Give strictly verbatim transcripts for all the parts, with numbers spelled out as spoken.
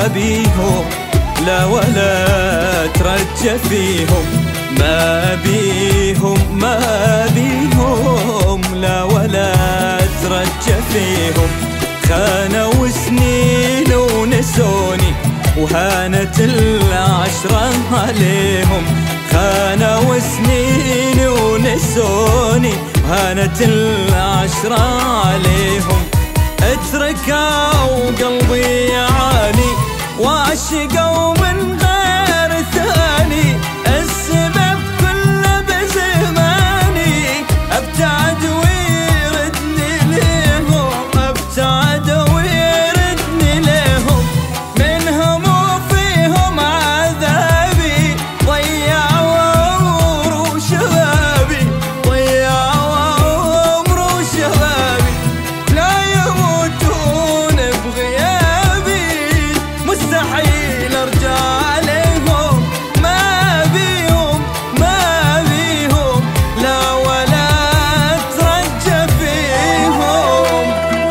بيهم لا ولا ترجى فيهم، ما بيهم ما بيهم لا ولا ترجى فيهم. خانوا سنين ونسوني وهانت العشرة عليهم، خانوا سنين ونسوني وهانت العشرة عليهم. اتركوا قلبي يعاني وعشقوا من غير ثاني، السبب كله بزماني ابتعد ويردني ليهم، ابتعد ويردني ليهم. منهم وفيهم عذابي ضيعوا عمر وشبابي، ضيعوا عمر وشبابي. لا يموتون بغيابي مستحيل ارجع عليهم، ما بيهم ما بيهم لا ولا اترجى فيهم.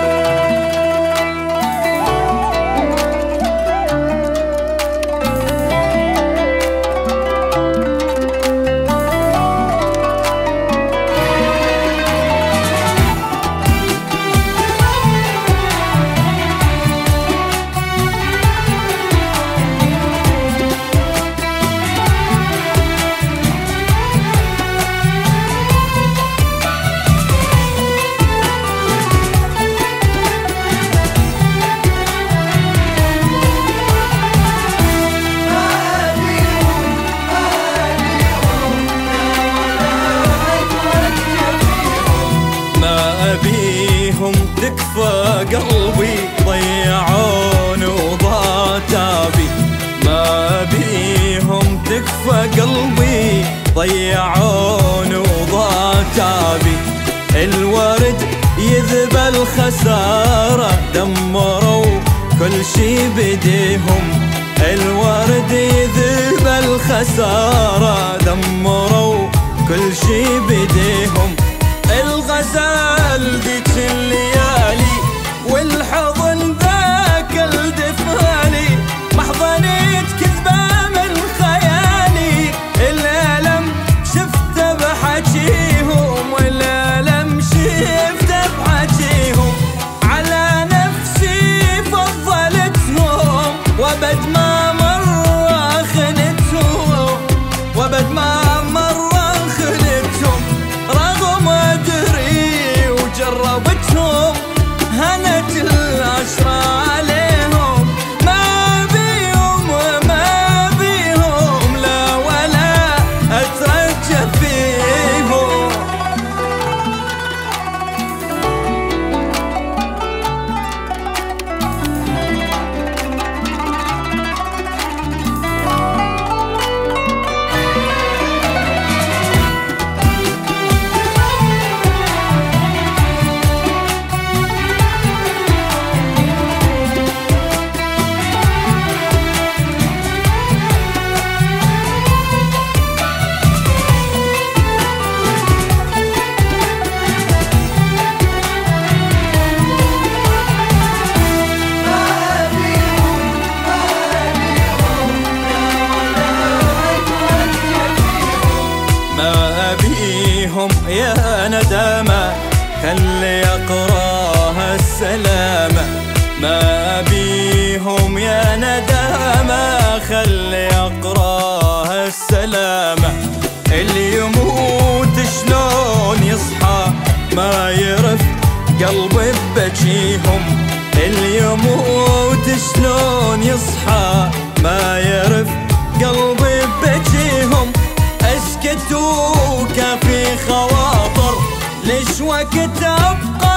بيهم تكفى قلبي ضيعون وضاتابي، ما بيهم تكفى قلبي ضيعون وضاتابي. الورد يذب الخسارة دمروا كل شي بديهم، الورد يذب الخسارة دمروا كل شي بديهم. الغزال ديك الليالي والحضن ذاك الدفالي، محضنيت كذبة من خيالي. الألم شفته بحجيهم والألم شفته بحجيهم، على نفسي فضلتهم وبد ما مرة خنتهم، وبد ما مرة خنتهم. رغم أدري وجربتهم هنت العشرة عليهم، ما بيهم ما بيهم لا ولا أترجى فيهم. ما بيهم يا ندامة خلي يقراها السلامة، ما بيهم يا ندامة خلي يقراها السلامة. اللي يموت شلون يصحى ما يرف قلبي ببجيهم، اللي يموت شلون يصحى ما يرف قلبي ببجيهم. اسكت وكافي خواطر ليش وقت ابقى